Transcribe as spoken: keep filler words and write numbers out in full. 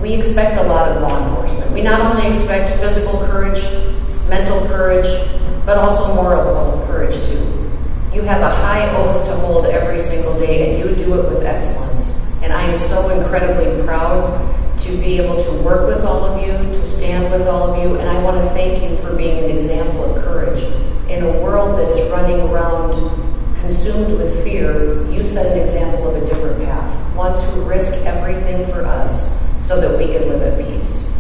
we expect a lot of law enforcement. We not only expect physical courage, mental courage, but also moral courage too. You have a high oath to hold every single day, and you do it with excellence. And I am so incredibly proud to be able to work with all of you, to stand with all of you, and I want to thank you for being an example of courage. In a world that is running around consumed with fear, you set an example of a different path, ones who risk everything for us so that we can live at peace.